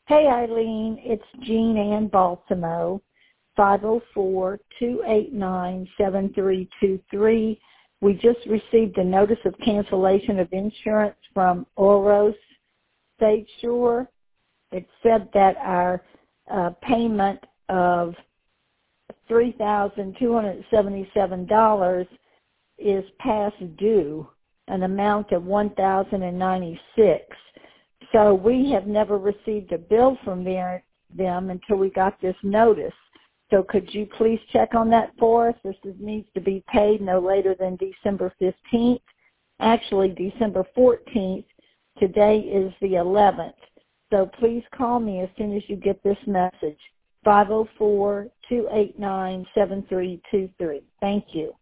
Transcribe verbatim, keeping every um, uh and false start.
Hey, Eileen, it's Jean Ann Balsamo, five oh four, two eight nine, seven three two three. We just received a notice of cancellation of insurance from Oros State Shore. It said that our uh, payment of three thousand two hundred seventy-seven dollars is past due, an amount of one thousand ninety-six dollars. So we have never received a bill from their, them until we got this notice. So could you please check on that for us? This is, needs to be paid no later than December fifteenth. Actually, December fourteenth. Today is the eleventh. So please call me as soon as you get this message. five oh four, two eight nine, seven three two three. Thank you.